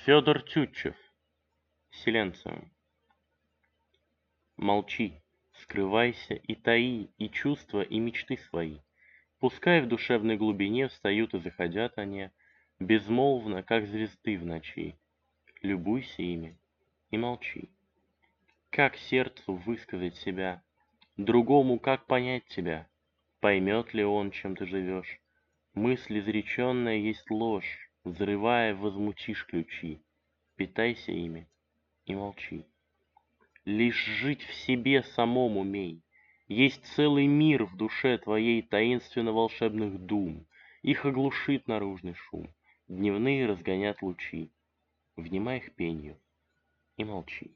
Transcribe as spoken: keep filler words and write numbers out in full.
Фёдор Тютчев. Силенциум. Молчи, скрывайся и таи и чувства, и мечты свои. Пускай в душевной глубине встают и заходят они, безмолвно, как звезды в ночи. Любуйся ими и молчи. Как сердцу высказать себя, другому как понять тебя? Поймет ли он, чем ты живешь? Мысль изреченная есть ложь, взрывая, возмутишь ключи. Питайся ими и молчи. Лишь жить в себе самом умей. Есть целый мир в душе твоей таинственно-волшебных дум. Их оглушит наружный шум, дневные разгонят лучи. Внимай их пенью и молчи.